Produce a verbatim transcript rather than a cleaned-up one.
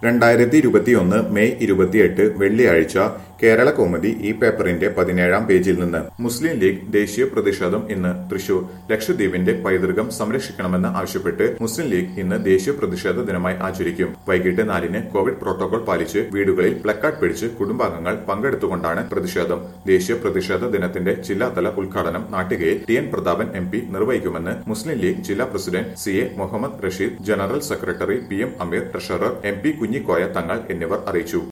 രണ്ടായിരത്തി ഇരുപത്തിയൊന്ന് മെയ് ഇരുപത്തിയെട്ട് വെള്ളിയാഴ്ച കേരള കൗമുദി ഈ പേപ്പറിന്റെ പതിനേഴാം പേജിൽ നിന്ന് മുസ്ലിം ലീഗ് ദേശീയ പ്രതിഷേധം ഇന്ന് തൃശൂർ. ലക്ഷദ്വീപിന്റെ പൈതൃകം സംരക്ഷിക്കണമെന്ന് ആവശ്യപ്പെട്ട് മുസ്ലിം ലീഗ് ഇന്ന് ദേശീയ പ്രതിഷേധ ദിനമായി ആചരിക്കും. വൈകിട്ട് നാലിന് കോവിഡ് പ്രോട്ടോകോൾ പാലിച്ച് വീടുകളിൽ പ്ലക്കാർഡ് പിടിച്ച് കുടുംബാംഗങ്ങൾ പങ്കെടുത്തുകൊണ്ടാണ് പ്രതിഷേധം. ദേശീയ പ്രതിഷേധ ദിനത്തിന്റെ ജില്ലാതല ഉദ്ഘാടനം നാട്ടികയിൽ T N Prathapan M P നിർവഹിക്കുമെന്ന് മുസ്ലിം ലീഗ് ജില്ലാ president C A Muhammad Rasheed, general secretary P M Ameer, treasurer M P Kunhikoya Thangal എന്നിവർ അറിയിച്ചു.